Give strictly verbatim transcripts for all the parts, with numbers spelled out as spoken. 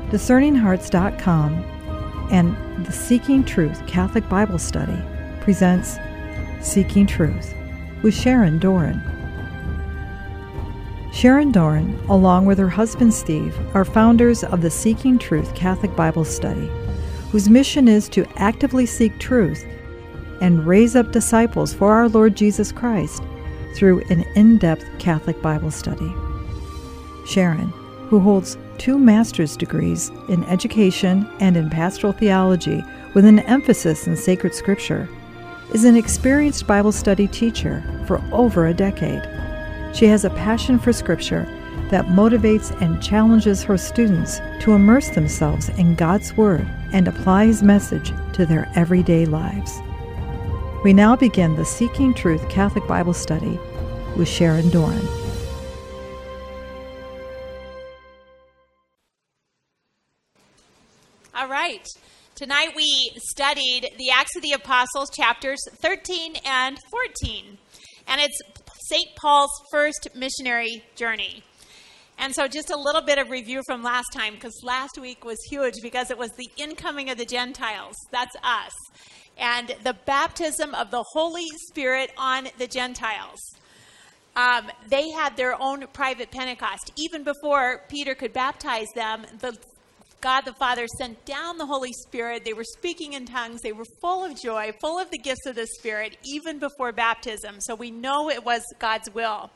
discerning hearts dot com and the Seeking Truth Catholic Bible Study presents Seeking Truth with Sharon Doran. Sharon Doran, along with her husband Steve, are founders of the Seeking Truth Catholic Bible Study, whose mission is to actively seek truth and raise up disciples for our Lord Jesus Christ through an in-depth Catholic Bible study. Sharon, who holds two master's degrees in education and in pastoral theology with an emphasis in sacred scripture, is an experienced Bible study teacher for over a decade. She has a passion for scripture that motivates and challenges her students to immerse themselves in God's Word and apply His message to their everyday lives. We now begin the Seeking Truth Catholic Bible Study with Sharon Doran. All right. Tonight we studied the Acts of the Apostles, chapters thirteen and fourteen. And it's Saint Paul's first missionary journey. And so just a little bit of review from last time, because last week was huge because it was the incoming of the Gentiles. That's us. And the baptism of the Holy Spirit on the Gentiles. Um, they had their own private Pentecost. Even before Peter could baptize them, the God the Father sent down the Holy Spirit. They were speaking in tongues. They were full of joy, full of the gifts of the Spirit, even before baptism. So we know it was God's will.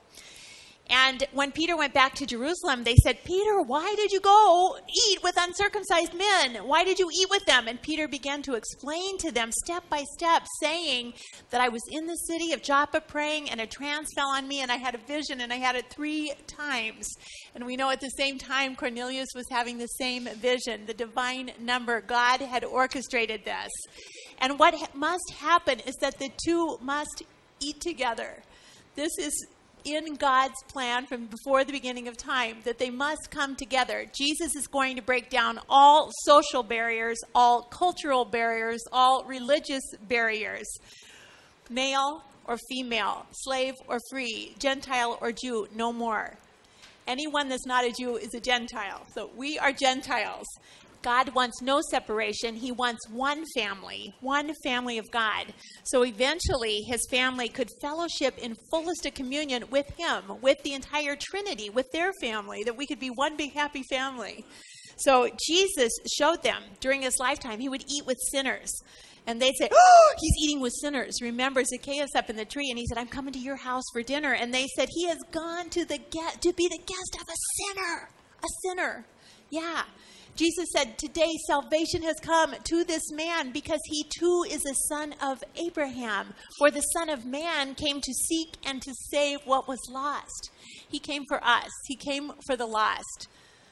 And when Peter went back to Jerusalem, they said, Peter, why did you go eat with uncircumcised men? Why did you eat with them? And Peter began to explain to them step by step, saying that I was in the city of Joppa praying, and a trance fell on me, and I had a vision, and I had it three times. And we know at the same time Cornelius was having the same vision, the divine number. God had orchestrated this. And what ha- must happen is that the two must eat together. This is in God's plan from before the beginning of time, that they must come together. Jesus is going to break down all social barriers, all cultural barriers, all religious barriers. Male or female, slave or free, Gentile or Jew, no more. Anyone that's not a Jew is a Gentile. So we are Gentiles. God wants no separation. He wants one family, one family of God. So eventually his family could fellowship in fullest of communion with him, with the entire Trinity, with their family, that we could be one big happy family. So Jesus showed them during his lifetime, he would eat with sinners. And they'd say, oh, he's eating with sinners. Remember Zacchaeus up in the tree, and he said, I'm coming to your house for dinner. And they said, he has gone to the get to be the guest of a sinner. A sinner. Yeah. Jesus said, today salvation has come to this man because he too is a son of Abraham. For the Son of Man came to seek and to save what was lost. He came for us. He came for the lost.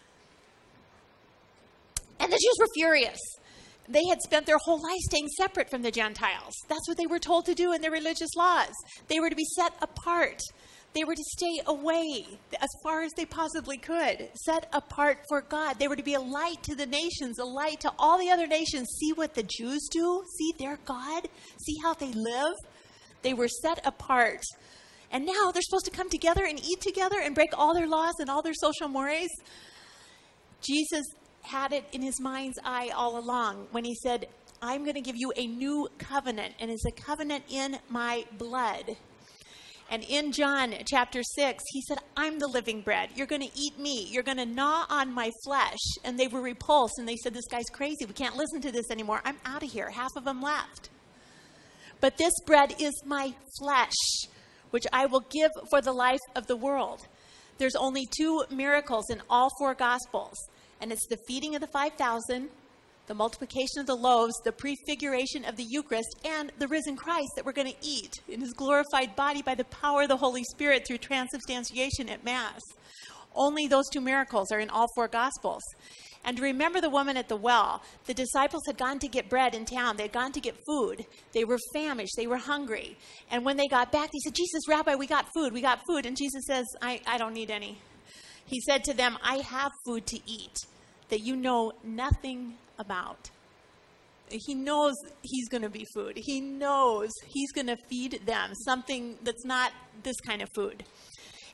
And the Jews were furious. They had spent their whole life staying separate from the Gentiles. That's what they were told to do in their religious laws. They were to be set apart. They were to stay away as far as they possibly could, set apart for God. They were to be a light to the nations, a light to all the other nations. See what the Jews do? See their God? See how they live? They were set apart. And now they're supposed to come together and eat together and break all their laws and all their social mores. Jesus had it in his mind's eye all along when he said, I'm going to give you a new covenant, and it's a covenant in my blood. And in John chapter six, he said, I'm the living bread. You're going to eat me. You're going to gnaw on my flesh. And they were repulsed, and they said, this guy's crazy. We can't listen to this anymore. I'm out of here. Half of them left. But this bread is my flesh, which I will give for the life of the world. There's only two miracles in all four Gospels. And it's the feeding of the five thousand, the multiplication of the loaves, the prefiguration of the Eucharist, and the risen Christ that we're going to eat in his glorified body by the power of the Holy Spirit through transubstantiation at Mass. Only those two miracles are in all four Gospels. And remember the woman at the well. The disciples had gone to get bread in town. They had gone to get food. They were famished. They were hungry. And when they got back, they said, Jesus, Rabbi, we got food. We got food. And Jesus says, I, I don't need any. He said to them, I have food to eat that you know nothing about. He knows he's going to be food. He knows he's going to feed them something that's not this kind of food.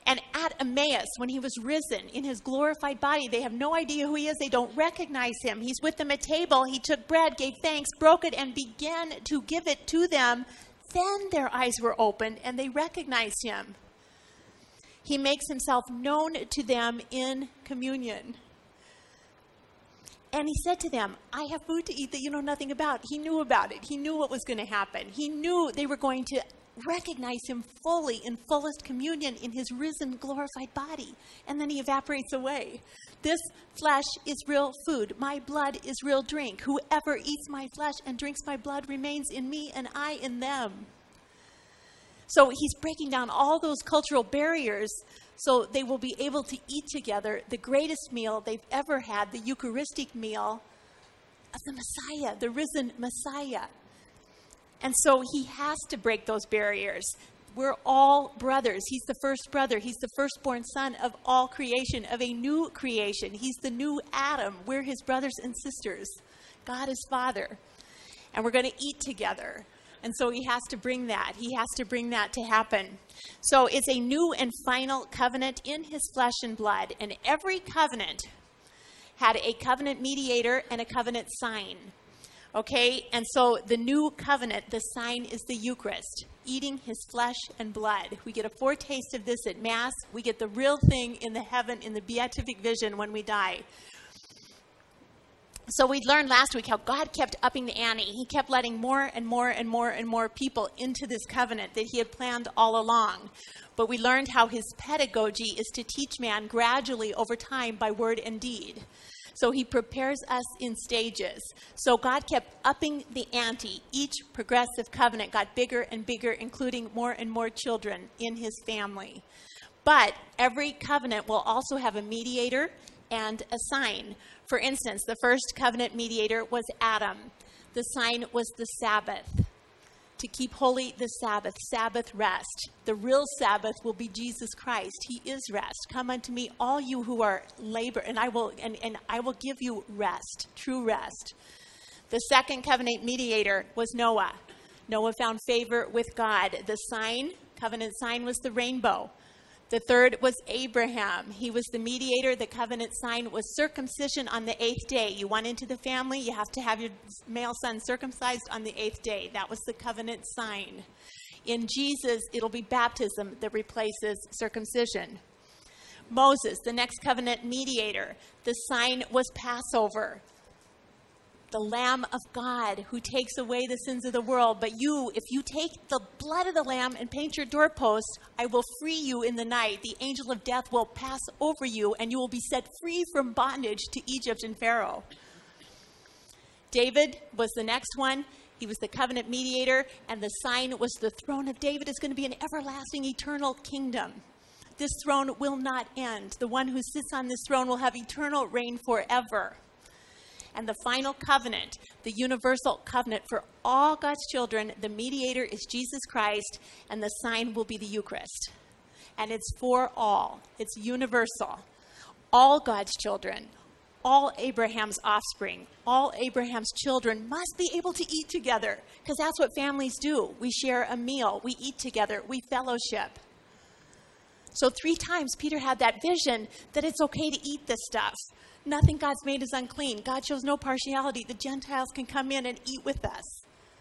And at Emmaus, when he was risen in his glorified body, they have no idea who he is. They don't recognize him. He's with them at table. He took bread, gave thanks, broke it, and began to give it to them. Then their eyes were opened, and they recognized him. He makes himself known to them in communion. And he said to them, I have food to eat that you know nothing about. He knew about it. He knew what was going to happen. He knew they were going to recognize him fully in fullest communion in his risen, glorified body. And then he evaporates away. This flesh is real food. My blood is real drink. Whoever eats my flesh and drinks my blood remains in me and I in them. So he's breaking down all those cultural barriers so they will be able to eat together the greatest meal they've ever had, the Eucharistic meal of the Messiah, the risen Messiah. And so he has to break those barriers. We're all brothers. He's the first brother. He's the firstborn son of all creation, of a new creation. He's the new Adam. We're his brothers and sisters. God is Father. And we're going to eat together. And so he has to bring that. He has to bring that to happen. So it's a new and final covenant in his flesh and blood. And every covenant had a covenant mediator and a covenant sign. Okay, and so the new covenant, the sign is the Eucharist, eating his flesh and blood. We get a foretaste of this at Mass. We get the real thing in the heaven, in the beatific vision when we die. So we learned last week how God kept upping the ante. He kept letting more and more and more and more people into this covenant that he had planned all along. But we learned how his pedagogy is to teach man gradually over time by word and deed. So he prepares us in stages. So God kept upping the ante. Each progressive covenant got bigger and bigger, including more and more children in his family. But every covenant will also have a mediator and a sign. For instance, the first covenant mediator was Adam. The sign was the Sabbath. To keep holy the Sabbath, Sabbath rest. The real Sabbath will be Jesus Christ. He is rest. Come unto me, all you who are labor, and I will and, and I will give you rest, true rest. The second covenant mediator was Noah. Noah found favor with God. The sign, covenant sign, was the rainbow. The third was Abraham. He was the mediator. The covenant sign was circumcision on the eighth day. You want into the family, you have to have your male son circumcised on the eighth day. That was the covenant sign. In Jesus, it'll be baptism that replaces circumcision. Moses, the next covenant mediator. The sign was Passover. The Lamb of God who takes away the sins of the world. But you, if you take the blood of the Lamb and paint your doorpost, I will free you in the night. The angel of death will pass over you, and you will be set free from bondage to Egypt and Pharaoh. David was the next one. He was the covenant mediator, and the sign was the throne of David is going to be an everlasting, eternal kingdom. This throne will not end. The one who sits on this throne will have eternal reign forever. And the final covenant, the universal covenant for all God's children, the mediator is Jesus Christ, and the sign will be the Eucharist. And it's for all. It's universal. All God's children, all Abraham's offspring, all Abraham's children must be able to eat together, because that's what families do. We share a meal. We eat together. We fellowship. So three times Peter had that vision that it's okay to eat this stuff. Nothing God's made is unclean. God shows no partiality. The Gentiles can come in and eat with us.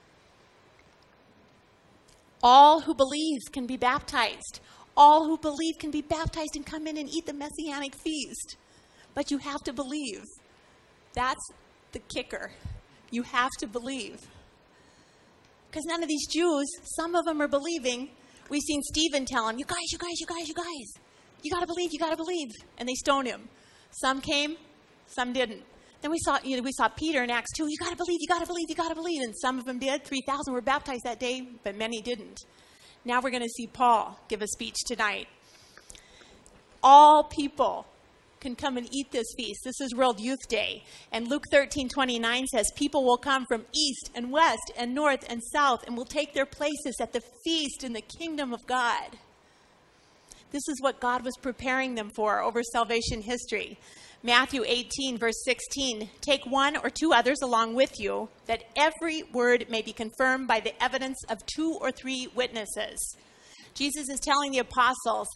All who believe can be baptized. All who believe can be baptized and come in and eat the Messianic feast. But you have to believe. That's the kicker. You have to believe. Because none of these Jews, some of them are believing. We've seen Stephen tell them, you guys, you guys, you guys, you guys. You got to believe, you got to believe. And they stone him. Some came. Some didn't. Then we saw, you know, we saw Peter in Acts two. You got to believe, you got to believe, you got to believe. And some of them did. three thousand were baptized that day, but many didn't. Now we're going to see Paul give a speech tonight. All people can come and eat this feast. This is World Youth Day. And Luke thirteen twenty-nine says, people will come from east and west and north and south and will take their places at the feast in the kingdom of God. This is what God was preparing them for over salvation history. Matthew eighteen, verse sixteen, take one or two others along with you, that every word may be confirmed by the evidence of two or three witnesses. Jesus is telling the apostles,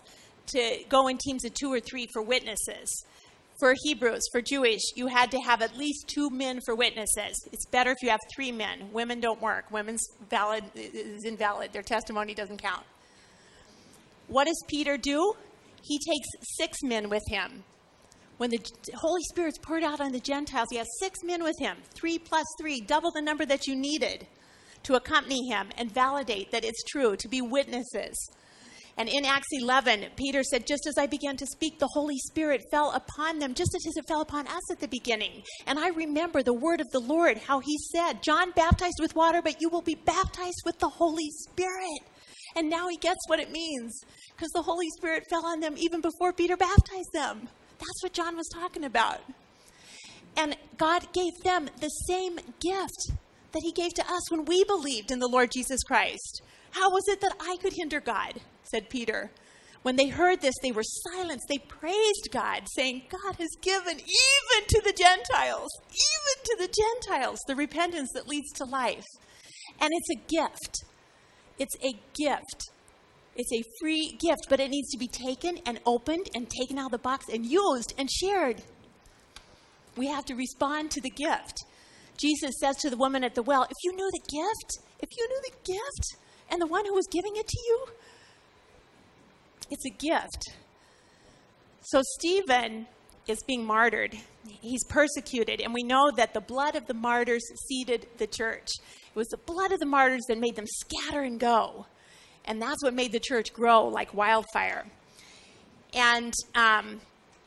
to go in teams of two or three for witnesses. For Hebrews, for Jewish, you had to have at least two men for witnesses. It's better if you have three men. Women don't work. Women's valid is invalid. Their testimony doesn't count. What does Peter do? He takes six men with him. When the Holy Spirit's poured out on the Gentiles, he has six men with him. Three plus three, double the number that you needed to accompany him and validate that it's true, to be witnesses. And in Acts eleven, Peter said, just as I began to speak, the Holy Spirit fell upon them, just as it fell upon us at the beginning. And I remember the word of the Lord, how he said, John baptized with water, but you will be baptized with the Holy Spirit. And now he gets what it means, because the Holy Spirit fell on them even before Peter baptized them. That's what John was talking about. And God gave them the same gift that he gave to us when we believed in the Lord Jesus Christ. How was it that I could hinder God? Said Peter. When they heard this, they were silenced. They praised God, saying, God has given even to the Gentiles, even to the Gentiles, the repentance that leads to life. And it's a gift. It's a gift. It's a free gift, but it needs to be taken and opened and taken out of the box and used and shared. We have to respond to the gift. Jesus says to the woman at the well, if you knew the gift, if you knew the gift and the one who was giving it to you, it's a gift. So Stephen is being martyred. He's persecuted, and we know that the blood of the martyrs seeded the church. It was the blood of the martyrs that made them scatter and go. And that's what made the church grow like wildfire. And um,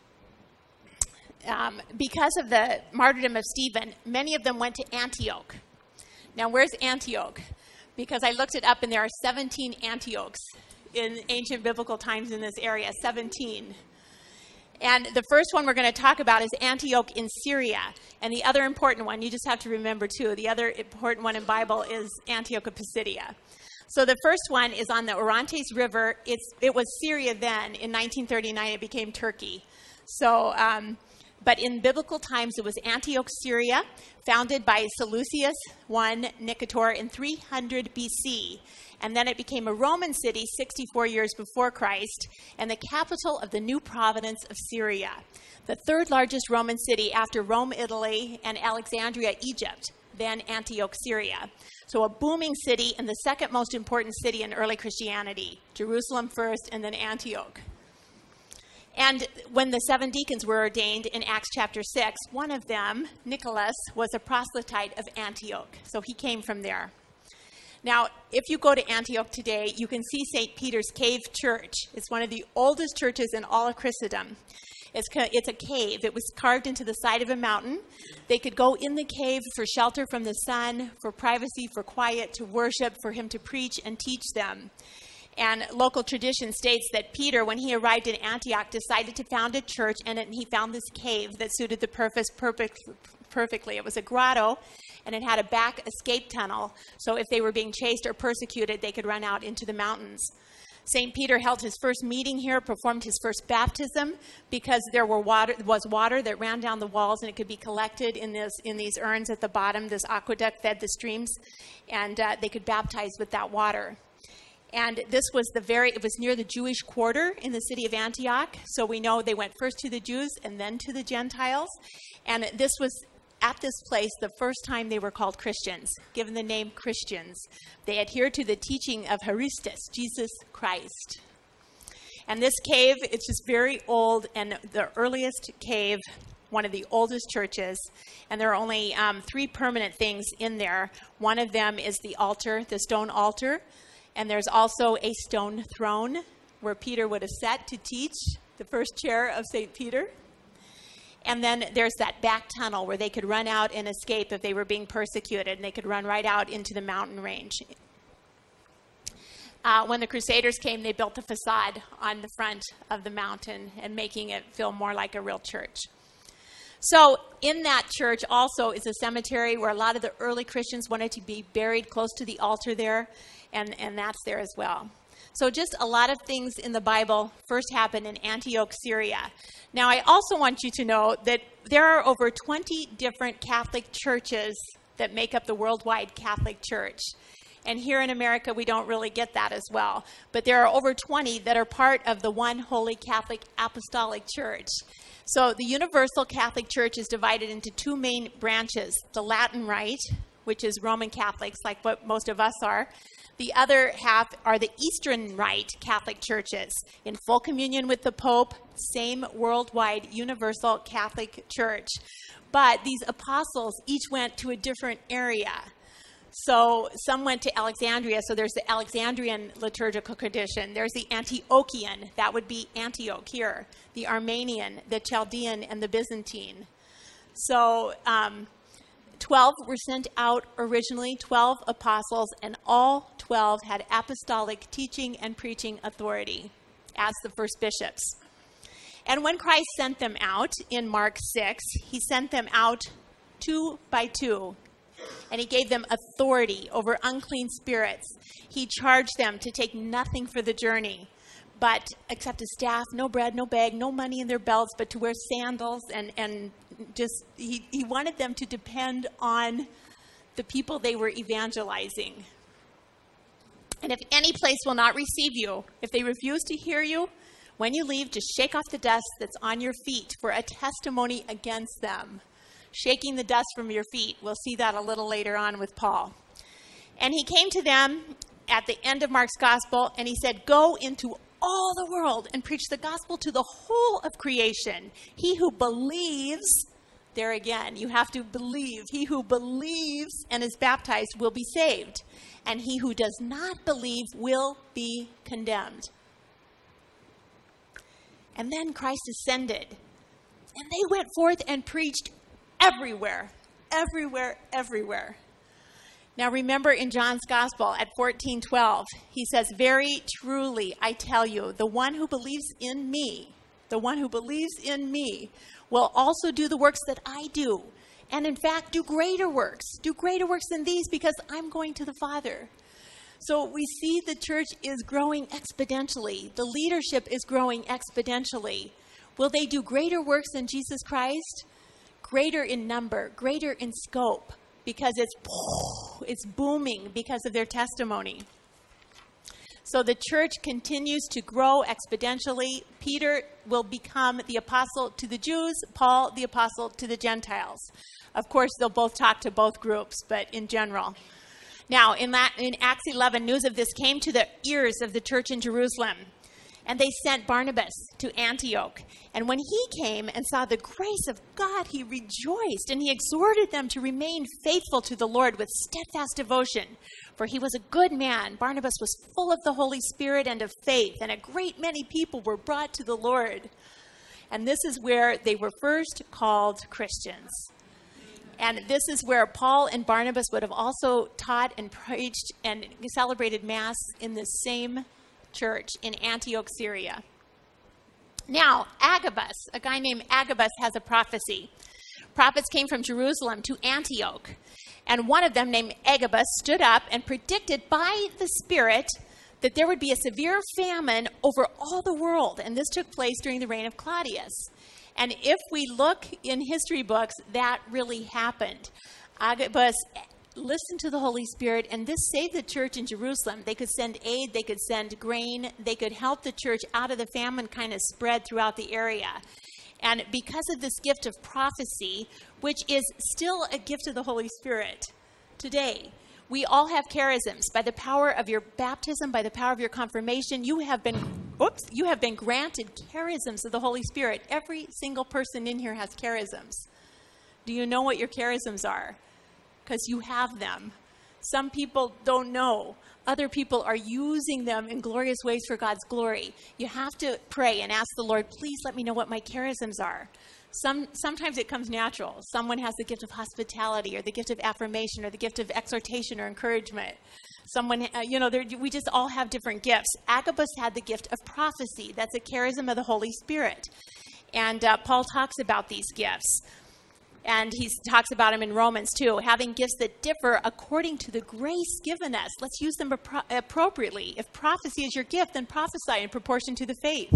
um, because of the martyrdom of Stephen, many of them went to Antioch. Now, where's Antioch? Because I looked it up, and there are seventeen Antiochs in ancient biblical times in this area, seventeen. And the first one we're going to talk about is Antioch in Syria. And the other important one, you just have to remember too, the other important one in Bible is Antioch of Pisidia. So the first one is on the Orontes River. It's, it was Syria then. In nineteen thirty-nine, it became Turkey. So, um, but in biblical times, it was Antioch, Syria, founded by Seleucus I Nicator in three hundred B C. And then it became a Roman city sixty-four years before Christ, and the capital of the new province of Syria, the third largest Roman city after Rome, Italy, and Alexandria, Egypt, then Antioch, Syria. So a booming city and the second most important city in early Christianity, Jerusalem first and then Antioch. And when the seven deacons were ordained in Acts chapter six, one of them, Nicholas, was a proselyte of Antioch. So he came from there. Now, if you go to Antioch today, you can see Saint Peter's Cave Church. It's one of the oldest churches in all of Christendom. It's, it's a cave. It was carved into the side of a mountain. They could go in the cave for shelter from the sun, for privacy, for quiet, to worship, for him to preach and teach them. And local tradition states that Peter, when he arrived in Antioch, decided to found a church, and it, he found this cave that suited the purpose perfect, perfectly. It was a grotto, and it had a back escape tunnel, so if they were being chased or persecuted, they could run out into the mountains. Saint Peter held his first meeting here, performed his first baptism, because there were water, was water that ran down the walls, and it could be collected in, this, in these urns at the bottom. This aqueduct fed the streams, and uh, they could baptize with that water. And this was the very, it was near the Jewish quarter in the city of Antioch. So we know they went first to the Jews and then to the Gentiles. And this was at this place the first time they were called Christians, given the name Christians. They adhered to the teaching of Christus, Jesus Christ. And this cave, it's just very old, and the earliest cave, one of the oldest churches, and there are only um, three permanent things in there. One of them is the altar, the stone altar. And there's also a stone throne where Peter would have sat to teach, the first chair of Saint Peter. And then there's that back tunnel where they could run out and escape if they were being persecuted, and they could run right out into the mountain range. Uh, when the Crusaders came, they built a facade on the front of the mountain and making it feel more like a real church. So in that church also is a cemetery where a lot of the early Christians wanted to be buried close to the altar there. And, and that's there as well. So just a lot of things in the Bible first happened in Antioch, Syria. Now, I also want you to know that there are over twenty different Catholic churches that make up the worldwide Catholic Church. And here in America, we don't really get that as well. But there are over twenty that are part of the one Holy Catholic Apostolic Church. So the Universal Catholic Church is divided into two main branches, the Latin Rite, which is Roman Catholics, like what most of us are. The other half are the Eastern Rite Catholic churches, in full communion with the Pope, same worldwide Universal Catholic Church. But these apostles each went to a different area. So some went to Alexandria, so there's the Alexandrian liturgical tradition. There's the Antiochian, that would be Antioch here, the Armenian, the Chaldean, and the Byzantine. So um, twelve were sent out originally, twelve apostles, and all twelve had apostolic teaching and preaching authority as the first bishops. And when Christ sent them out in Mark six, he sent them out two by two. And he gave them authority over unclean spirits. He charged them to take nothing for the journey, but except a staff, no bread, no bag, no money in their belts, but to wear sandals. And, and just, he, he wanted them to depend on the people they were evangelizing. And if any place will not receive you, if they refuse to hear you, when you leave, just shake off the dust that's on your feet for a testimony against them. Shaking the dust from your feet. We'll see that a little later on with Paul. And he came to them at the end of Mark's gospel, and he said, go into all the world and preach the gospel to the whole of creation. He who believes, there again, you have to believe. He who believes and is baptized will be saved, and he who does not believe will be condemned. And then Christ ascended, and they went forth and preached everywhere, everywhere, everywhere. Now remember in John's Gospel at fourteen twelve, he says, very truly, I tell you, the one who believes in me, the one who believes in me will also do the works that I do. And in fact, do greater works, do greater works than these because I'm going to the Father. So we see the church is growing exponentially. The leadership is growing exponentially. Will they do greater works than Jesus Christ? Greater in number, greater in scope, because it's it's booming because of their testimony. So the church continues to grow exponentially. Peter will become the apostle to the Jews, Paul the apostle to the Gentiles. Of course, they'll both talk to both groups, but in general. Now, in, that, in Acts eleven, news of this came to the ears of the church in Jerusalem. And they sent Barnabas to Antioch. And when he came and saw the grace of God, he rejoiced, and he exhorted them to remain faithful to the Lord with steadfast devotion. For he was a good man. Barnabas was full of the Holy Spirit and of faith, and a great many people were brought to the Lord. And this is where they were first called Christians. And this is where Paul and Barnabas would have also taught and preached and celebrated Mass in the same church in Antioch, Syria. Now, Agabus, a guy named Agabus, has a prophecy. Prophets came from Jerusalem to Antioch, and one of them, named Agabus, stood up and predicted by the Spirit that there would be a severe famine over all the world, and this took place during the reign of Claudius. And if we look in history books, that really happened. Agabus listened to the Holy Spirit, and this saved the church in Jerusalem. They could send aid, they could send grain, they could help the church out of the famine kind of spread throughout the area. And because of this gift of prophecy, which is still a gift of the Holy Spirit today, we all have charisms. By the power of your baptism, by the power of your confirmation, you have been, oops, you have been granted charisms of the Holy Spirit. Every single person in here has charisms. Do you know what your charisms are? Because you have them. Some people don't know. Other people are using them in glorious ways for God's glory. You have to pray and ask the Lord, please let me know what my charisms are. Some, sometimes it comes natural. Someone has the gift of hospitality or the gift of affirmation or the gift of exhortation or encouragement. Someone, uh, you know, we just all have different gifts. Agabus had the gift of prophecy. That's a charism of the Holy Spirit. And uh, Paul talks about these gifts. And he talks about them in Romans too, having gifts that differ according to the grace given us. Let's use them appro- appropriately. If prophecy is your gift, then prophesy in proportion to the faith.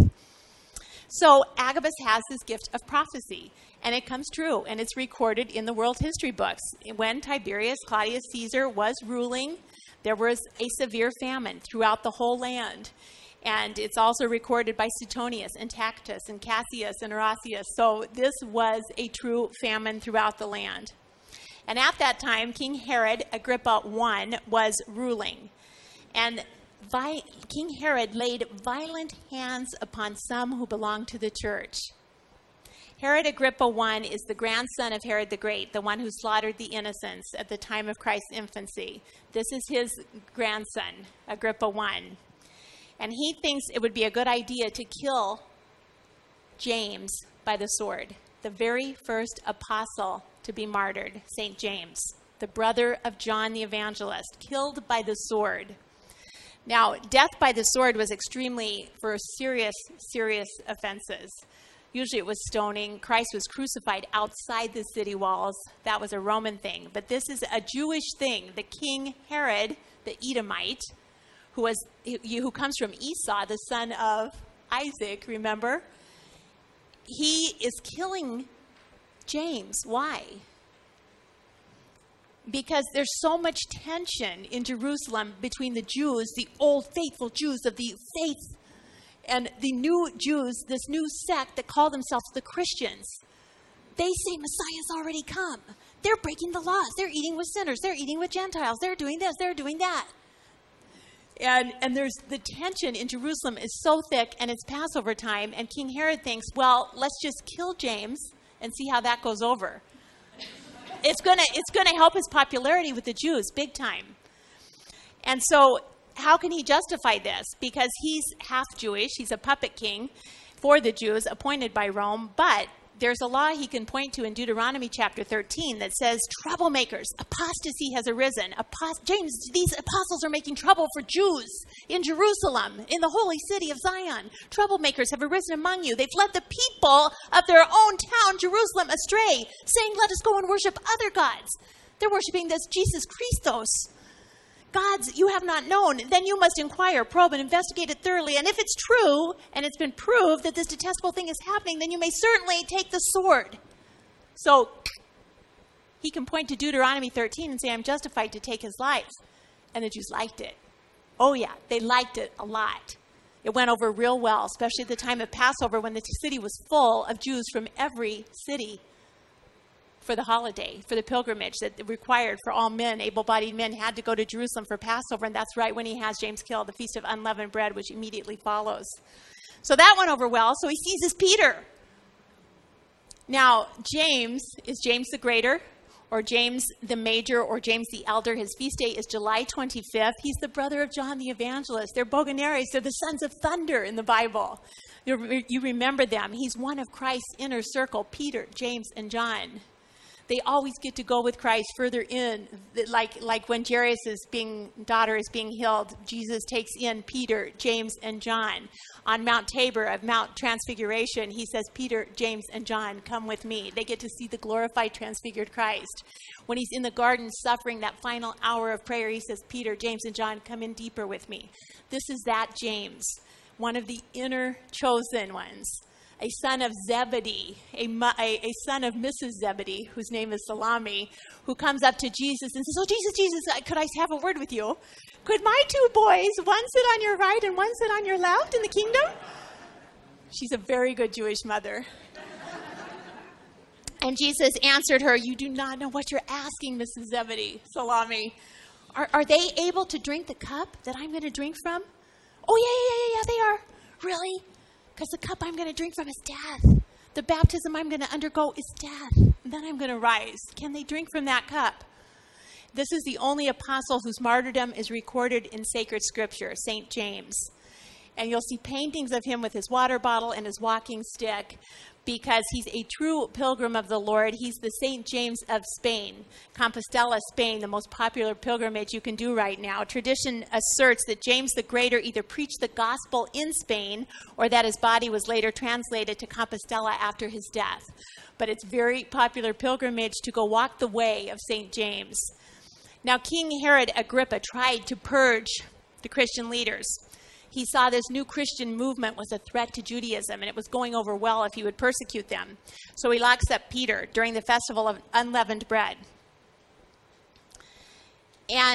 So Agabus has this gift of prophecy, and it comes true, and it's recorded in the world history books. When Tiberius Claudius Caesar was ruling, there was a severe famine throughout the whole land. And it's also recorded by Suetonius and Tacitus and Cassius and Erasius. So this was a true famine throughout the land. And at that time, King Herod Agrippa the First was ruling. And vi- King Herod laid violent hands upon some who belonged to the church. Herod Agrippa the First is the grandson of Herod the Great, the one who slaughtered the innocents at the time of Christ's infancy. This is his grandson, Agrippa the First. And he thinks it would be a good idea to kill James by the sword, the very first apostle to be martyred, Saint James, the brother of John the Evangelist, killed by the sword. Now, death by the sword was extremely for serious, serious offenses. Usually it was stoning. Christ was crucified outside the city walls. That was a Roman thing. But this is a Jewish thing. The King Herod, the Edomite, who was who comes from Esau, the son of Isaac, remember? He is killing James. Why? Because there's so much tension in Jerusalem between the Jews, the old faithful Jews of the faith, and the new Jews, this new sect that call themselves the Christians. They say Messiah's already come. They're breaking the laws. They're eating with sinners. They're eating with Gentiles. They're doing this. They're doing that. And and there's the tension in Jerusalem is so thick, and it's Passover time, and King Herod thinks, well, let's just kill James and see how that goes over. It's gonna it's gonna help his popularity with the Jews big time. And so how can he justify this? Because he's half Jewish, he's a puppet king for the Jews appointed by Rome, but there's a law he can point to in Deuteronomy chapter thirteen that says troublemakers, apostasy has arisen. Apost- James, these apostles are making trouble for Jews in Jerusalem, in the holy city of Zion. Troublemakers have arisen among you. They've led the people of their own town, Jerusalem, astray, saying, let us go and worship other gods. They're worshiping this Jesus Christos. Gods you have not known, then you must inquire, probe, and investigate it thoroughly. And if it's true, and it's been proved that this detestable thing is happening, then you may certainly take the sword. So he can point to Deuteronomy thirteen and say, I'm justified to take his life. And the Jews liked it. Oh yeah, they liked it a lot. It went over real well, especially at the time of Passover when the city was full of Jews from every city for the holiday, for the pilgrimage that required for all men, able-bodied men, had to go to Jerusalem for Passover, and that's right when he has James killed, the Feast of Unleavened Bread, which immediately follows. So that went over well, so he seizes Peter. Now, James, is James the Greater, or James the Major, or James the Elder? His feast day is July twenty-fifth. He's the brother of John the Evangelist. They're Boganeres. They're the sons of thunder in the Bible. You you remember them. He's one of Christ's inner circle, Peter, James, and John. They always get to go with Christ further in, like like when Jairus' being, daughter is being healed, Jesus takes in Peter, James, and John. On Mount Tabor of Mount Transfiguration, he says, Peter, James, and John, come with me. They get to see the glorified, transfigured Christ. When he's in the garden suffering that final hour of prayer, he says, Peter, James, and John, come in deeper with me. This is that James, one of the inner chosen ones. A son of Zebedee, a, a, a son of Missus Zebedee, whose name is Salami, who comes up to Jesus and says, oh, Jesus, Jesus, could I have a word with you? Could my two boys, one sit on your right and one sit on your left in the kingdom? She's a very good Jewish mother. And Jesus answered her, you do not know what you're asking, Missus Zebedee, Salami. Are, are they able to drink the cup that I'm going to drink from? Oh, yeah, yeah, yeah, yeah, they are. Really? Because the cup I'm going to drink from is death. The baptism I'm going to undergo is death. And then I'm going to rise. Can they drink from that cup? This is the only apostle whose martyrdom is recorded in sacred scripture, Saint James. And you'll see paintings of him with his water bottle and his walking stick because he's a true pilgrim of the Lord. He's the Saint James of Spain. Compostela, Spain, the most popular pilgrimage you can do right now. Tradition asserts that James the Greater either preached the gospel in Spain or that his body was later translated to Compostela after his death. But it's very popular pilgrimage to go walk the way of Saint James. Now, King Herod Agrippa tried to purge the Christian leaders. He saw this new Christian movement was a threat to Judaism, and it was going over well if he would persecute them. So he locks up Peter during the festival of unleavened bread. And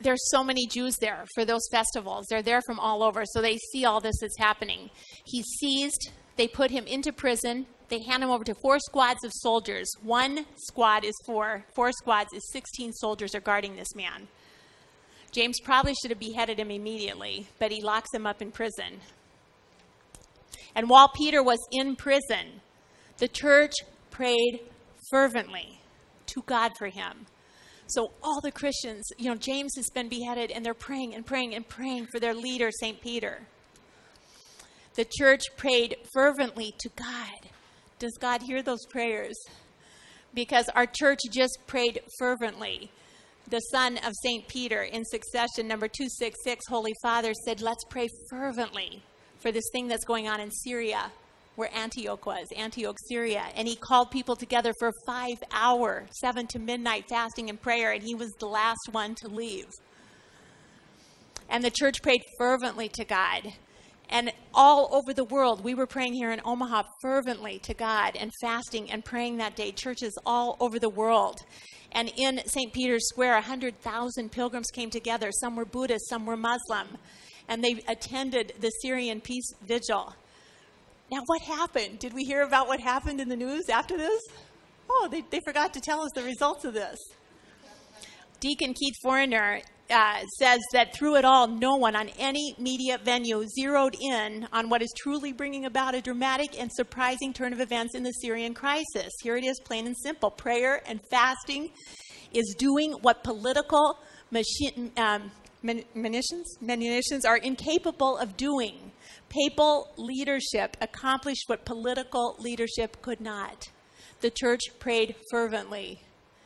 there's so many Jews there for those festivals. They're there from all over, so they see all this that's happening. He's seized. They put him into prison. They hand him over to four squads of soldiers. One squad is four. Four squads is sixteen soldiers are guarding this man. James probably should have beheaded him immediately, but he locks him up in prison. And while Peter was in prison, the church prayed fervently to God for him. So all the Christians, you know, James has been beheaded, and they're praying and praying and praying for their leader, Saint Peter. The church prayed fervently to God. Does God hear those prayers? Because our church just prayed fervently. The son of Saint Peter in succession, number two sixty-six, Holy Father, said, let's pray fervently for this thing that's going on in Syria, where Antioch was, Antioch, Syria. And he called people together for five hours, seven to midnight, fasting and prayer, and he was the last one to leave. And the church prayed fervently to God. And all over the world, we were praying here in Omaha fervently to God and fasting and praying that day. Churches all over the world. And in Saint Peter's Square, one hundred thousand pilgrims came together. Some were Buddhist, some were Muslim. And they attended the Syrian Peace Vigil. Now, what happened? Did we hear about what happened in the news after this? Oh, they, they forgot to tell us the results of this. Deacon Keith Foreigner uh, says that through it all, no one on any media venue zeroed in on what is truly bringing about a dramatic and surprising turn of events in the Syrian crisis. Here it is, plain and simple. Prayer and fasting is doing what political machine, um, munitions, munitions are incapable of doing. Papal leadership accomplished what political leadership could not. The church prayed fervently.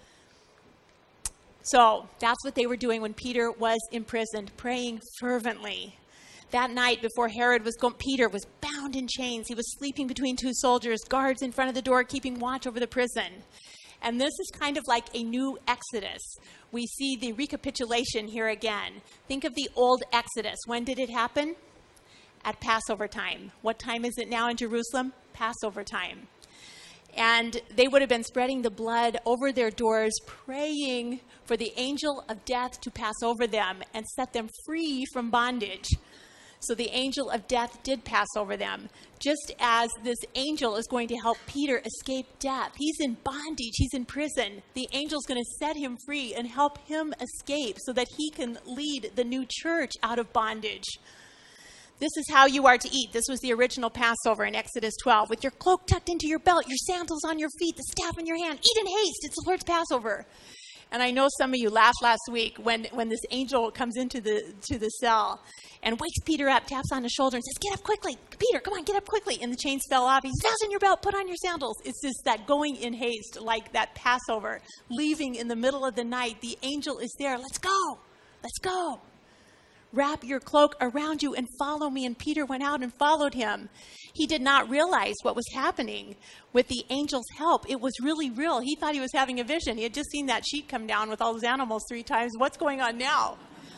So that's what they were doing when Peter was imprisoned, praying fervently. That night before Herod was going, Peter was bound in chains. He was sleeping between two soldiers, guards in front of the door, keeping watch over the prison. And this is kind of like a new Exodus. We see the recapitulation here again. Think of the old Exodus. When did it happen? At Passover time. What time is it now in Jerusalem? Passover time. And they would have been spreading the blood over their doors, praying for the angel of death to pass over them and set them free from bondage. So the angel of death did pass over them, just as this angel is going to help Peter escape death. He's in bondage. He's in prison. The angel's going to set him free and help him escape so that he can lead the new church out of bondage. This is how you are to eat. This was the original Passover in Exodus twelve. With your cloak tucked into your belt, your sandals on your feet, the staff in your hand. Eat in haste. It's the Lord's Passover. And I know some of you laughed last week when, when this angel comes into the to the cell and wakes Peter up, taps on his shoulder and says, get up quickly. Peter, come on, get up quickly. And the chains fell off. He says, fasten your belt, put on your sandals. It's just that going in haste, like that Passover, leaving in the middle of the night. The angel is there. Let's go. Let's go. Wrap your cloak around you and follow me. And Peter went out and followed him. He did not realize what was happening with the angel's help. It was really real. He thought he was having a vision. He had just seen that sheet come down with all those animals three times. What's going on now?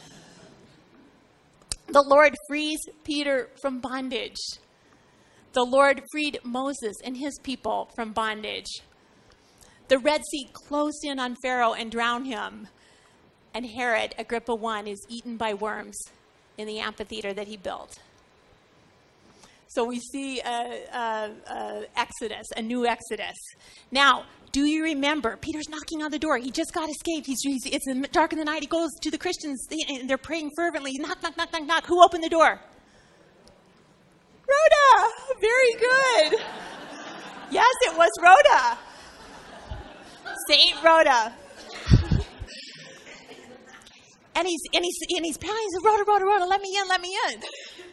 The Lord frees Peter from bondage. The Lord freed Moses and his people from bondage. The Red Sea closed in on Pharaoh and drowned him. And Herod, Agrippa the First, is eaten by worms in the amphitheater that he built. So we see a, a, a Exodus, a new Exodus. Now, do you remember? Peter's knocking on the door. He just got escaped. He's, he's, it's in, dark in the night. He goes to the Christians, and they're praying fervently. Knock, knock, knock, knock, knock. Who opened the door? Rhoda! Very good. Yes, it was Rhoda. Saint Rhoda. And he's and he's and he's pounding. He says, Rhoda, Rhoda, Rhoda, let me in, let me in.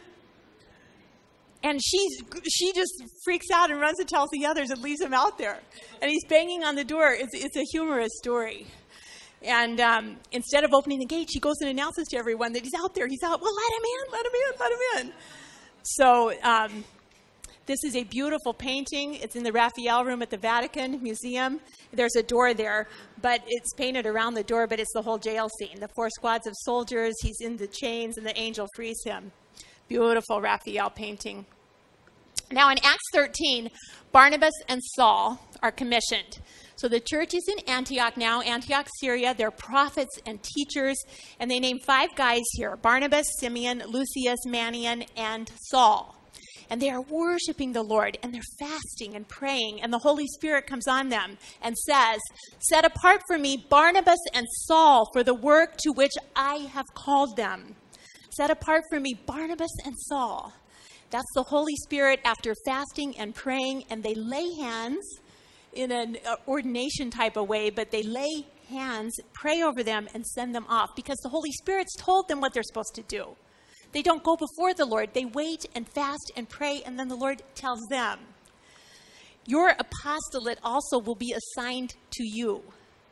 And she's she just freaks out and runs and tells the others and leaves him out there. And he's banging on the door. It's it's a humorous story. And um, instead of opening the gate, she goes and announces to everyone that he's out there. He's out. Well, let him in, let him in, let him in. So um, this is a beautiful painting. It's in the Raphael room at the Vatican Museum. There's a door there, but it's painted around the door, but it's the whole jail scene. The four squads of soldiers, he's in the chains, and the angel frees him. Beautiful Raphael painting. Now in Acts thirteen, Barnabas and Saul are commissioned. So the church is in Antioch now, Antioch, Syria. They're prophets and teachers, and they name five guys here: Barnabas, Simeon, Lucius, Manaen, and Saul. And they are worshiping the Lord, and they're fasting and praying, and the Holy Spirit comes on them and says, "Set apart for me Barnabas and Saul for the work to which I have called them." Set apart for me Barnabas and Saul. That's the Holy Spirit after fasting and praying, and they lay hands in an ordination type of way, but they lay hands, pray over them, and send them off because the Holy Spirit's told them what they're supposed to do. They don't go before the Lord. They wait and fast and pray, and then the Lord tells them. Your apostolate also will be assigned to you.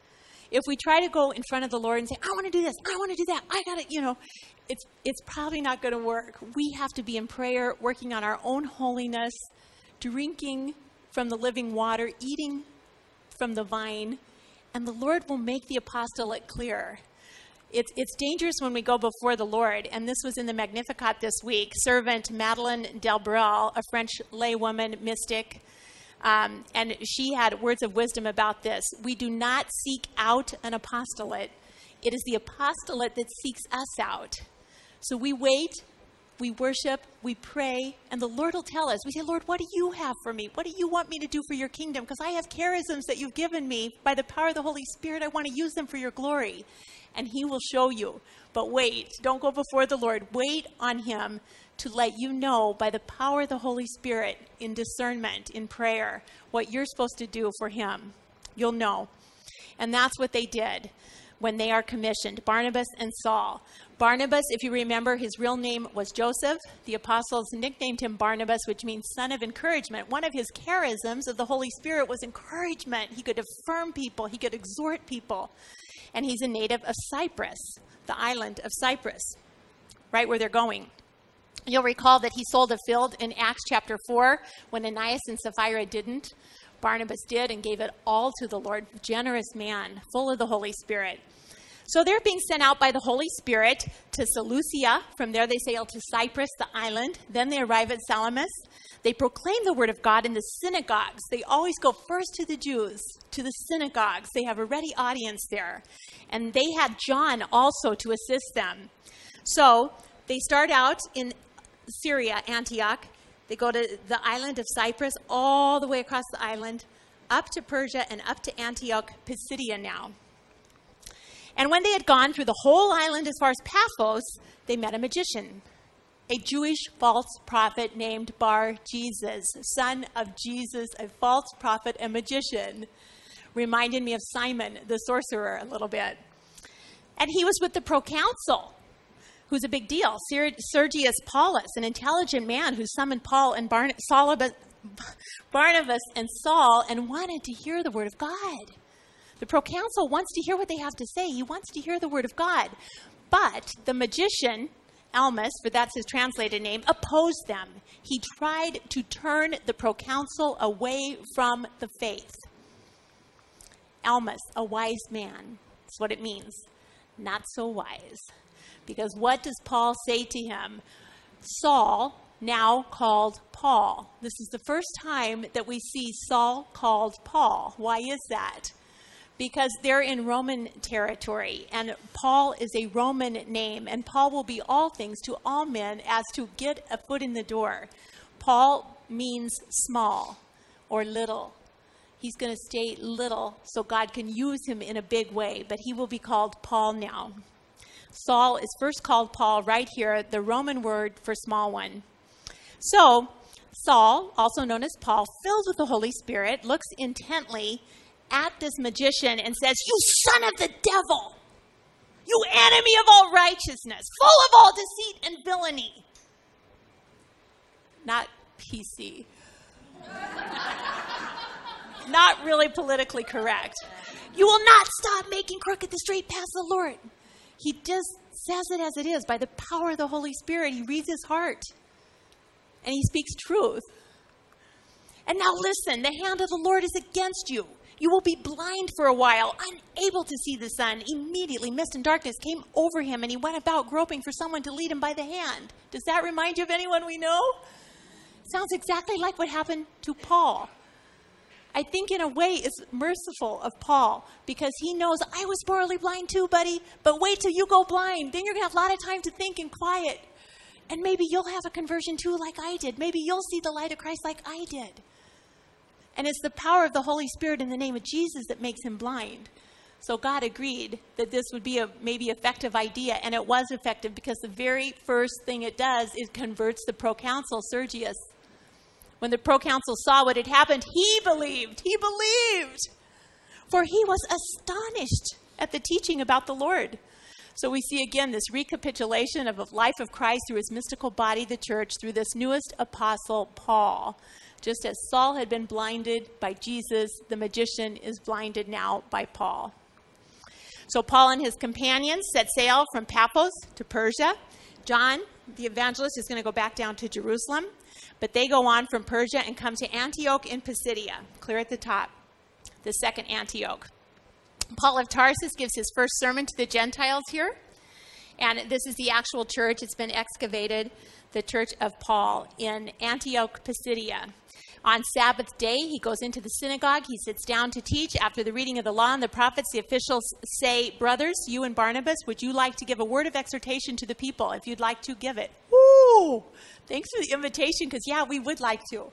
If we try to go in front of the Lord and say, "I want to do this, I want to do that, I got to," you know, it's it's probably not going to work. We have to be in prayer, working on our own holiness, drinking from the living water, eating from the vine, and the Lord will make the apostolate clear. It's it's dangerous when we go before the Lord, and this was in the Magnificat this week. Servant Madeleine Delbrel, a French laywoman mystic, um, and she had words of wisdom about this. We do not seek out an apostolate. It is the apostolate that seeks us out. So we wait, we worship, we pray, and the Lord will tell us. We say, "Lord, what do you have for me? What do you want me to do for your kingdom? Because I have charisms that you've given me by the power of the Holy Spirit. I want to use them for your glory." And he will show you. But wait, don't go before the Lord. Wait on him to let you know by the power of the Holy Spirit in discernment, in prayer, what you're supposed to do for him. You'll know. And that's what they did when they are commissioned, Barnabas and Saul. Barnabas, if you remember, his real name was Joseph. The apostles nicknamed him Barnabas, which means son of encouragement. One of his charisms of the Holy Spirit was encouragement. He could affirm people. He could exhort people. And he's a native of Cyprus, the island of Cyprus, right where they're going. You'll recall that he sold a field in Acts chapter four when Ananias and Sapphira didn't. Barnabas did and gave it all to the Lord. Generous man, full of the Holy Spirit. So they're being sent out by the Holy Spirit to Seleucia. From there they sail to Cyprus, the island. Then they arrive at Salamis. They proclaim the word of God in the synagogues. They always go first to the Jews, to the synagogues. They have a ready audience there. And they had John also to assist them. So they start out in Syria, Antioch. They go to the island of Cyprus, all the way across the island, up to Persia and up to Antioch, Pisidia now. And when they had gone through the whole island as far as Paphos, they met a magician, a Jewish false prophet named Bar-Jesus, son of Jesus, a false prophet and magician. Reminded me of Simon the sorcerer a little bit. And he was with the proconsul, who's a big deal, Sergius Paulus, an intelligent man who summoned Paul and Barn- Barnabas and Saul and wanted to hear the word of God. The proconsul wants to hear what they have to say. He wants to hear the word of God. But the magician, Almas, for that's his translated name, opposed them. He tried to turn the proconsul away from the faith. Almas, a wise man. That's what it means. Not so wise. Because what does Paul say to him? Saul, now called Paul. This is the first time that we see Saul called Paul. Why is that? Because they're in Roman territory, and Paul is a Roman name, and Paul will be all things to all men as to get a foot in the door. Paul means small or little. He's going to stay little so God can use him in a big way, but he will be called Paul now. Saul is first called Paul right here, the Roman word for small one. So Saul, also known as Paul, filled with the Holy Spirit, looks intently at this magician and says, "You son of the devil, you enemy of all righteousness, full of all deceit and villainy." Not P C. Not really politically correct. "You will not stop making crooked the straight paths of the Lord." He just says it as it is. By the power of the Holy Spirit, he reads his heart. And he speaks truth. "And now listen, the hand of the Lord is against you. You will be blind for a while, unable to see the sun." Immediately, mist and darkness came over him, and he went about groping for someone to lead him by the hand. Does that remind you of anyone we know? Sounds exactly like what happened to Paul. I think in a way it's merciful of Paul because he knows I was morally blind too, buddy, but wait till you go blind. Then you're going to have a lot of time to think and quiet. And maybe you'll have a conversion too like I did. Maybe you'll see the light of Christ like I did. And it's the power of the Holy Spirit in the name of Jesus that makes him blind. So God agreed that this would be a maybe effective idea, and it was effective because the very first thing it does is converts the proconsul Sergius. When the proconsul saw what had happened, he believed. He believed. For he was astonished at the teaching about the Lord. So we see again this recapitulation of the life of Christ through his mystical body, the church, through this newest apostle, Paul. Just as Saul had been blinded by Jesus, the magician is blinded now by Paul. So Paul and his companions set sail from Paphos to Persia. John, the evangelist, is going to go back down to Jerusalem. But they go on from Persia and come to Antioch in Pisidia, clear at the top, the second Antioch. Paul of Tarsus gives his first sermon to the Gentiles here. And this is the actual church. It's been excavated, the church of Paul in Antioch, Pisidia. On Sabbath day, he goes into the synagogue. He sits down to teach. After the reading of the law and the prophets, the officials say, brothers, you and Barnabas, would you like to give a word of exhortation to the people? If you'd like to, give it. Woo! Thanks for the invitation, because, yeah, we would like to.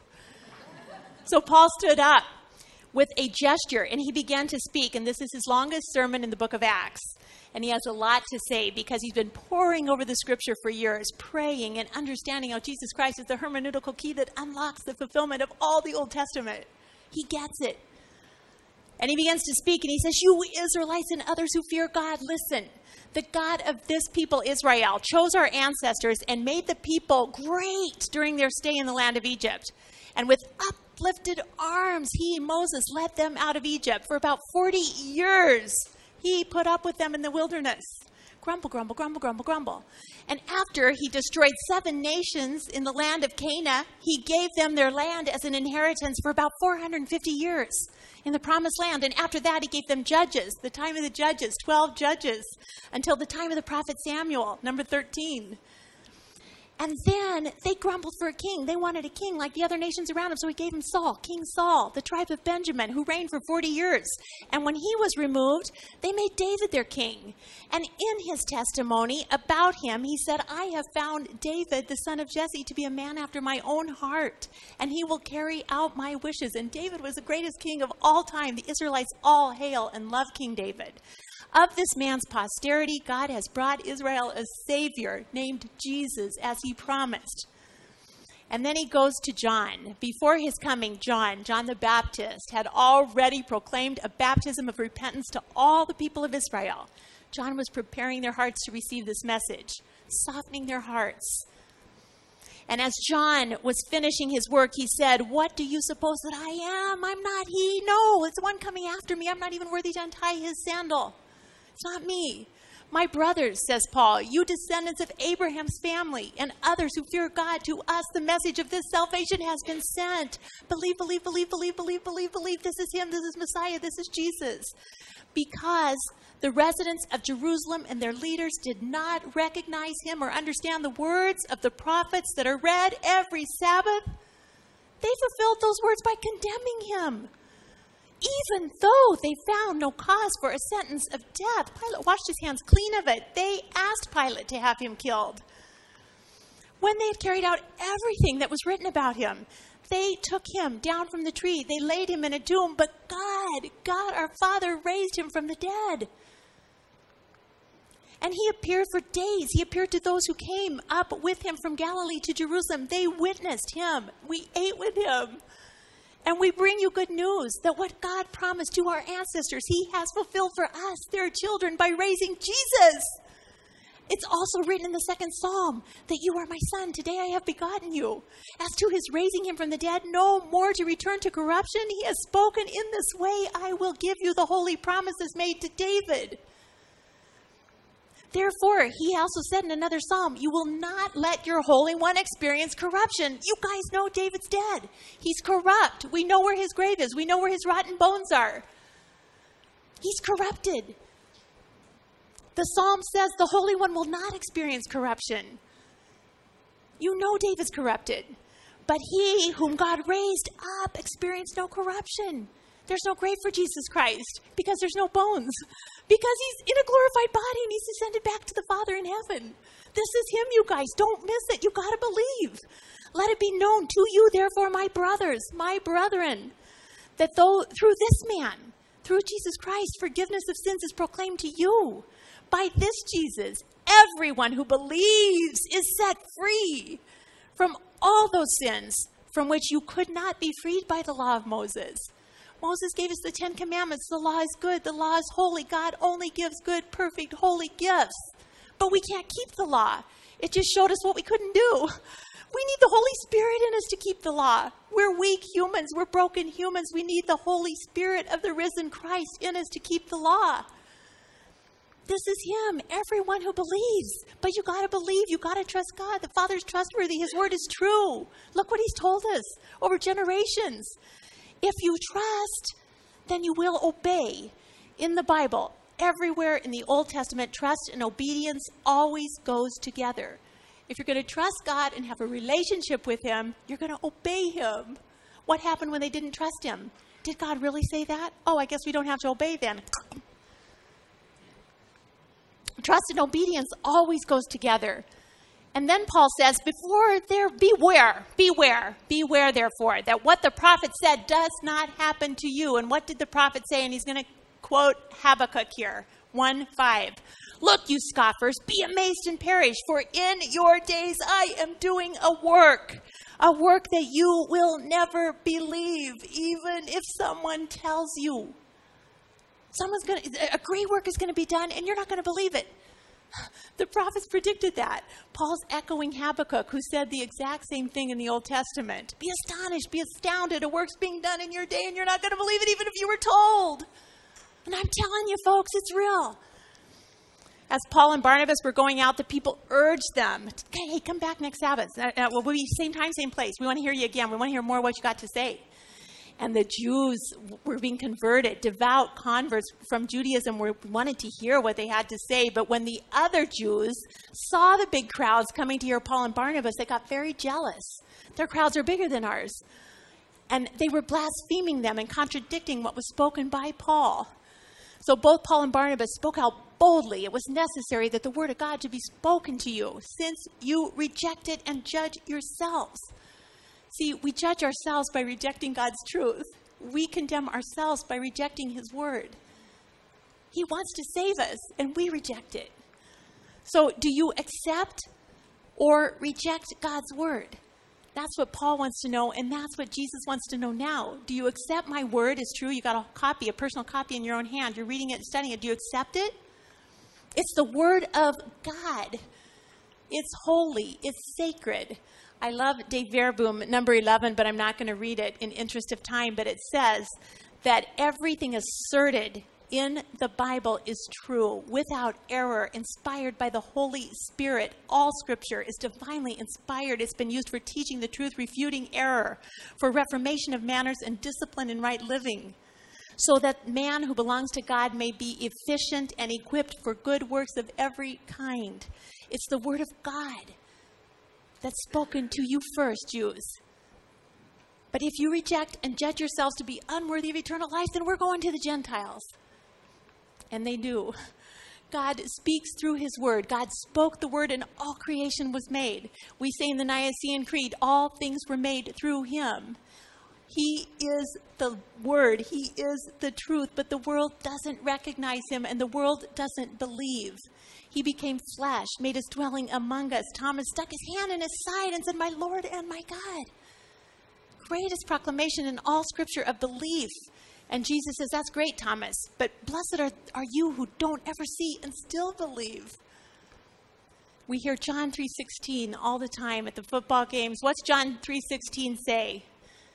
So Paul stood up with a gesture, and he began to speak. And this is his longest sermon in the book of Acts. And he has a lot to say because he's been poring over the scripture for years, praying and understanding how Jesus Christ is the hermeneutical key that unlocks the fulfillment of all the Old Testament. He gets it. And he begins to speak, and he says, you Israelites and others who fear God, listen. The God of this people, Israel, chose our ancestors and made the people great during their stay in the land of Egypt. And with uplifted arms, he, Moses, led them out of Egypt for about forty years. He put up with them in the wilderness. Grumble, grumble, grumble, grumble, grumble. And after he destroyed seven nations in the land of Canaan, he gave them their land as an inheritance for about four hundred fifty years in the promised land. And after that, he gave them judges, the time of the judges, twelve judges, until the time of the prophet Samuel, number thirteen. And then they grumbled for a king. They wanted a king like the other nations around him. So he gave him Saul, King Saul, the tribe of Benjamin, who reigned for forty years. And when he was removed, they made David their king. And in his testimony about him, he said, I have found David, the son of Jesse, to be a man after my own heart. And he will carry out my wishes. And David was the greatest king of all time. The Israelites all hail and love King David. Of this man's posterity, God has brought Israel a Savior named Jesus, as he promised. And then he goes to John. Before his coming, John, John the Baptist, had already proclaimed a baptism of repentance to all the people of Israel. John was preparing their hearts to receive this message, softening their hearts. And as John was finishing his work, he said, what do you suppose that I am? I'm not he. No, it's the one coming after me. I'm not even worthy to untie his sandal. It's not me. My brothers, says Paul, you descendants of Abraham's family and others who fear God, to us the message of this salvation has been sent. Believe, believe, believe, believe, believe, believe, believe. This is him. This is Messiah. This is Jesus. Because the residents of Jerusalem and their leaders did not recognize him or understand the words of the prophets that are read every Sabbath, they fulfilled those words by condemning him. Even though they found no cause for a sentence of death, Pilate washed his hands clean of it. They asked Pilate to have him killed. When they had carried out everything that was written about him, they took him down from the tree. They laid him in a tomb, but God, God our Father raised him from the dead. And he appeared for days. He appeared to those who came up with him from Galilee to Jerusalem. They witnessed him. We ate with him. And we bring you good news that what God promised to our ancestors, he has fulfilled for us, their children, by raising Jesus. It's also written in the second Psalm that you are my son. Today I have begotten you. As to his raising him from the dead, no more to return to corruption. He has spoken in this way. I will give you the holy promises made to David. Therefore, he also said in another psalm, you will not let your Holy One experience corruption. You guys know David's dead. He's corrupt. We know where his grave is. We know where his rotten bones are. He's corrupted. The psalm says the Holy One will not experience corruption. You know David's corrupted. But he whom God raised up experienced no corruption. There's no grave for Jesus Christ because there's no bones. Because he's in a glorified body and he's ascended back to the Father in heaven. This is him, you guys. Don't miss it. You got to believe. Let it be known to you, therefore, my brothers, my brethren, that though through this man, through Jesus Christ, forgiveness of sins is proclaimed to you. By this Jesus, everyone who believes is set free from all those sins from which you could not be freed by the law of Moses. Moses gave us the Ten Commandments. The law is good. The law is holy. God only gives good, perfect, holy gifts. But we can't keep the law. It just showed us what we couldn't do. We need the Holy Spirit in us to keep the law. We're weak humans. We're broken humans. We need the Holy Spirit of the risen Christ in us to keep the law. This is him, everyone who believes. But you got to believe. You got to trust God. The Father's trustworthy. His word is true. Look what he's told us over generations. If you trust, then you will obey. In the Bible, everywhere in the Old Testament, trust and obedience always goes together. If you're going to trust God and have a relationship with him, you're going to obey him. What happened when they didn't trust him? Did God really say that? Oh, I guess we don't have to obey then. Trust and obedience always goes together. And then Paul says, before there, beware, beware, beware therefore, that what the prophet said does not happen to you. And what did the prophet say? And he's going to quote Habakkuk here, one five. Look, you scoffers, be amazed and perish, for in your days I am doing a work, a work that you will never believe, even if someone tells you. Someone's going to, a great work is going to be done, and you're not going to believe it. The prophets predicted that. Paul's echoing Habakkuk, who said the exact same thing in the Old Testament. Be astonished, be astounded. A work's being done in your day, and you're not going to believe it even if you were told. And I'm telling you, folks, it's real. As Paul and Barnabas were going out, the people urged them, hey, come back next Sabbath. Uh, uh, we'll be same time, same place. We want to hear you again. We want to hear more what you got to say. And the Jews were being converted. Devout converts from Judaism were, wanted to hear what they had to say. But when the other Jews saw the big crowds coming to hear Paul and Barnabas, they got very jealous. Their crowds are bigger than ours. And they were blaspheming them and contradicting what was spoken by Paul. So both Paul and Barnabas spoke out boldly. It was necessary that the word of God should be spoken to you, since you reject it and judge yourselves. See, we judge ourselves by rejecting God's truth. We condemn ourselves by rejecting his word. He wants to save us, and we reject it. So do you accept or reject God's word? That's what Paul wants to know, and that's what Jesus wants to know now. Do you accept my word is true? You got a copy, a personal copy in your own hand. You're reading it and studying it. Do you accept it? It's the word of God. It's holy. It's sacred. I love Dave Verboom, number eleven, but I'm not going to read it in interest of time. But it says that everything asserted in the Bible is true, without error, inspired by the Holy Spirit. All Scripture is divinely inspired. It's been used for teaching the truth, refuting error, for reformation of manners and discipline in right living, so that man who belongs to God may be efficient and equipped for good works of every kind. It's the Word of God that's spoken to you first, Jews. But if you reject and judge yourselves to be unworthy of eternal life, then we're going to the Gentiles. And they do. God speaks through his word. God spoke the word and all creation was made. We say in the Nicene Creed, all things were made through him. He is the word. He is the truth. But the world doesn't recognize him, and the world doesn't believe. He became flesh, made his dwelling among us. Thomas stuck his hand in his side and said, my Lord and my God. Greatest proclamation in all Scripture of belief. And Jesus says, that's great, Thomas, but blessed are, are you who don't ever see and still believe. We hear John three sixteen all the time at the football games. What's John three sixteen say?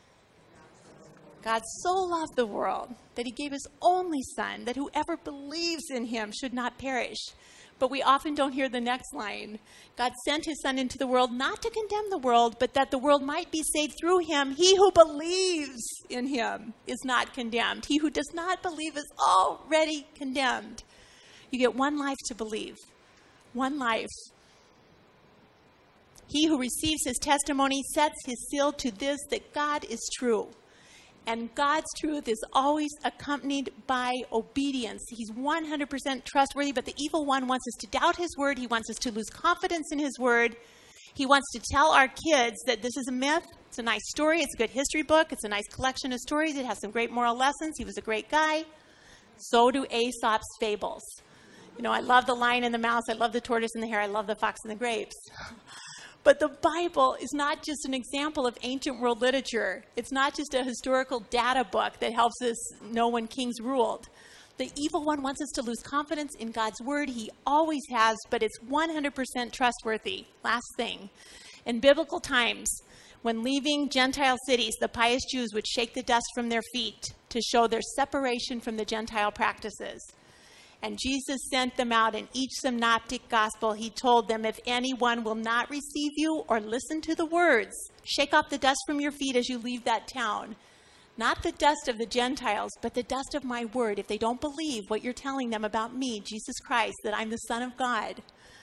God so loved the world that he gave his only son, that whoever believes in him should not perish. But we often don't hear the next line. God sent his son into the world not to condemn the world, but that the world might be saved through him. He who believes in him is not condemned. He who does not believe is already condemned. You get one life to believe. One life. He who receives his testimony sets his seal to this, that God is true. And God's truth is always accompanied by obedience. He's one hundred percent trustworthy, but the evil one wants us to doubt his word. He wants us to lose confidence in his word. He wants to tell our kids that this is a myth. It's a nice story. It's a good history book. It's a nice collection of stories. It has some great moral lessons. He was a great guy. So do Aesop's fables. You know, I love the lion and the mouse. I love the tortoise and the hare. I love the fox and the grapes. But the Bible is not just an example of ancient world literature. It's not just a historical data book that helps us know when kings ruled. The evil one wants us to lose confidence in God's word. He always has, but it's one hundred percent trustworthy. Last thing. In biblical times, when leaving Gentile cities, the pious Jews would shake the dust from their feet to show their separation from the Gentile practices. And Jesus sent them out. In each synoptic gospel, he told them, if anyone will not receive you or listen to the words, shake off the dust from your feet as you leave that town. Not the dust of the Gentiles, but the dust of my word. If they don't believe what you're telling them about me, Jesus Christ, that I'm the Son of God.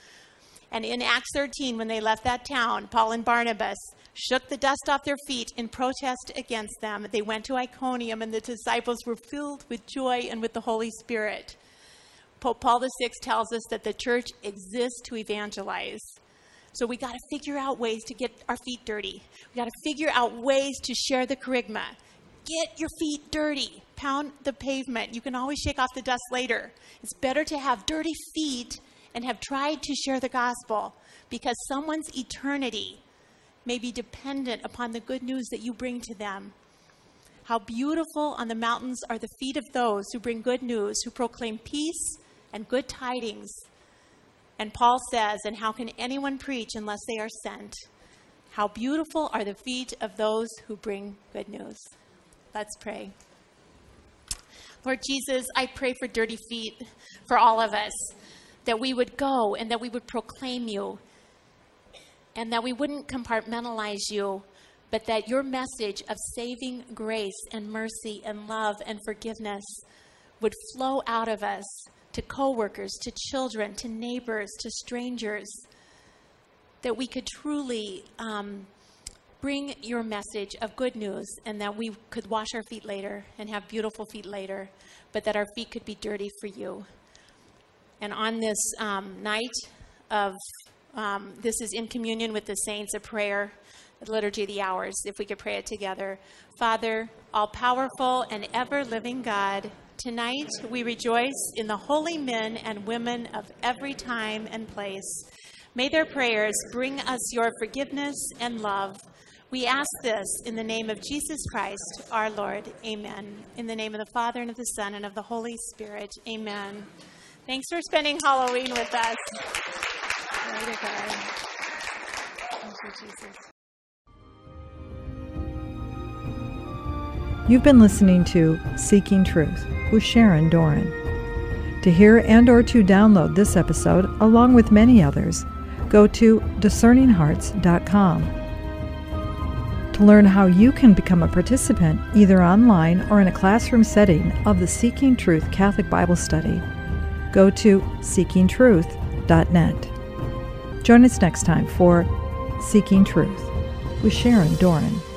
And in Acts thirteen, when they left that town, Paul and Barnabas shook the dust off their feet in protest against them. They went to Iconium, and the disciples were filled with joy and with the Holy Spirit. Pope Paul the Sixth tells us that the church exists to evangelize. So we got to figure out ways to get our feet dirty. We got to figure out ways to share the kerygma. Get your feet dirty. Pound the pavement. You can always shake off the dust later. It's better to have dirty feet and have tried to share the gospel, because someone's eternity may be dependent upon the good news that you bring to them. How beautiful on the mountains are the feet of those who bring good news, who proclaim peace and good tidings. And Paul says, and how can anyone preach unless they are sent? How beautiful are the feet of those who bring good news. Let's pray. Lord Jesus, I pray for dirty feet for all of us, that we would go and that we would proclaim you, and that we wouldn't compartmentalize you, but that your message of saving grace and mercy and love and forgiveness would flow out of us to coworkers, to children, to neighbors, to strangers, that we could truly um, bring your message of good news, and that we could wash our feet later and have beautiful feet later, but that our feet could be dirty for you. And on this um, night of, um, this is in communion with the saints, a prayer, the Liturgy of the Hours, if we could pray it together. Father, all-powerful and ever-living God, tonight we rejoice in the holy men and women of every time and place. May their prayers bring us your forgiveness and love. We ask this in the name of Jesus Christ, our Lord. Amen. In the name of the Father, and of the Son, and of the Holy Spirit. Amen. Thanks for spending Halloween with us. Glory to God. Thank you, Jesus. You've been listening to Seeking Truth with Sharon Doran. To hear and or to download this episode, along with many others, go to discerning hearts dot com. To learn how you can become a participant, either online or in a classroom setting, of the Seeking Truth Catholic Bible Study, go to seeking truth dot net. Join us next time for Seeking Truth with Sharon Doran.